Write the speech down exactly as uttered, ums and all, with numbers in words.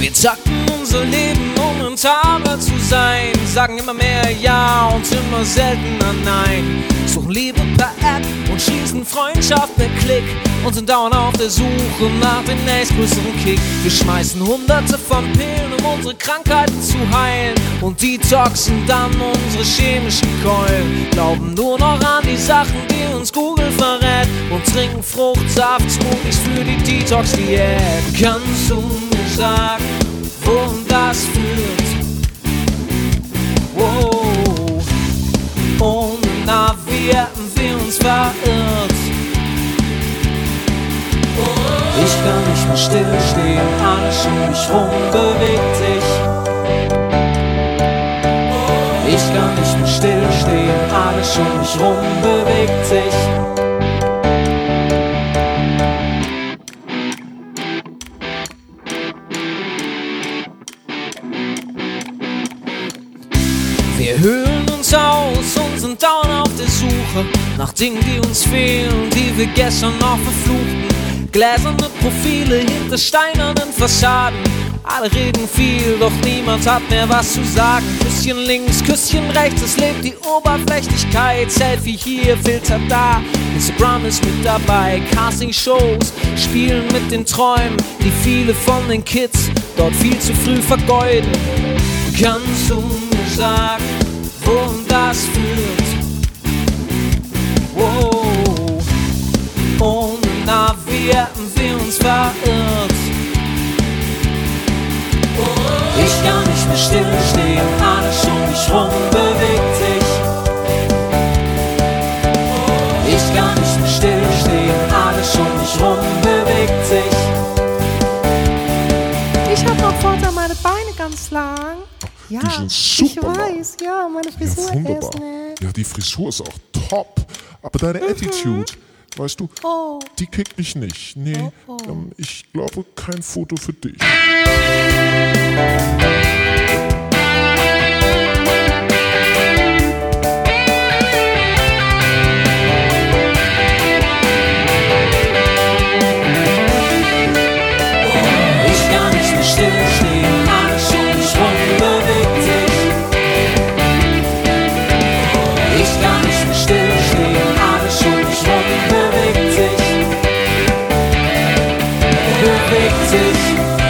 Wir zacken unser Leben, um rentabler zu sein. Sagen immer mehr Ja und immer seltener Nein. Suchen Liebe per App und schließen Freundschaft per Klick. Und sind dauernd auf der Suche nach dem nächstgrößeren Kick. Wir schmeißen hunderte von Pillen, um unsere Krankheiten zu heilen. Und detoxen dann unsere chemischen Keulen. Glauben nur noch an die Sachen, die uns Google verrät. Und trinken Fruchtsaft-Smoothies für die Detox-Diät. Kannst du mir sagen, wohin das führt? Wow. Ohne Navi hätten wir uns verirrt. Ich kann nicht mehr stillstehen, alles um mich rum bewegt sich. Ich kann nicht mehr stillstehen, alles um mich rum bewegt sich. Wir höhlen uns aus und sind dauernd auf der Suche nach Dingen, die uns fehlen, die wir gestern noch verfluchten. Gläserne Profile hinter steinernen Fassaden. Alle reden viel, doch niemand hat mehr was zu sagen. Küsschen links, Küsschen rechts, es lebt die Oberflächlichkeit. Selfie hier, Filter da, Instagram ist mit dabei. Casting-Shows spielen mit den Träumen, die viele von den Kids dort viel zu früh vergeuden. Kannst du mir sagen, wohin das führt? Wow. Ohne Navi hätten wir uns verirrt. Ich kann nicht mehr stillstehen, alles um mich rum bewegt sich. Ich kann nicht mehr stillstehen, alles um mich rum bewegt sich. Ich hab noch vorne meine Beine ganz lang. Ja, die sind super. Ich weiß, ja, meine Frisur ja, wunderbar. ist nett. Ja, die Frisur ist auch top. Aber deine mhm. Attitude, weißt du, oh. die kickt mich nicht. Nee, oh, oh. Ähm, ich glaube, kein Foto für dich. Ich kann nicht mehr stillstehen, alles um mich rum bewegt sich. Ich kann nicht mehr stillstehen, alles um mich rum bewegt sich. Bewegt sich.